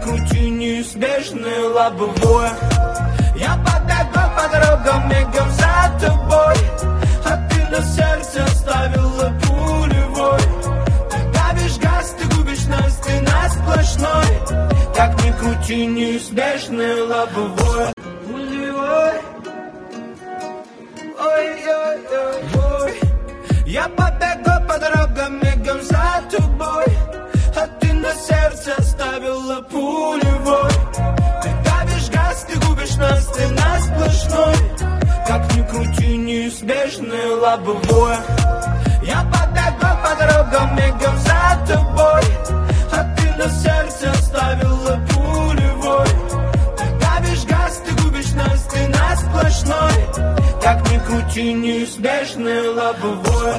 крути, неизбежное лобовое. Я побегу по дорогам, мигом за тобой, а ты на сердце оставила пулевой. Ты давишь газ, ты губишь нас, ты на сплошной. Как ни крути, неизбежное лобовое. Пулевой. Ой-ой-ой-ой. Я побегу по дорогам, мигом за тобой, а ты на сердце оставила пулевой. Ты давишь газ, ты губишь нас, ты на сплошной. Как ни крути, неизбежное лобовое. Я побегу по дорогам, мигом за тобой, а ты на сердце оставила пулевой. Ты давишь газ, ты губишь нас, ты на сплошной. Как ни крути, неизбежное лобовое.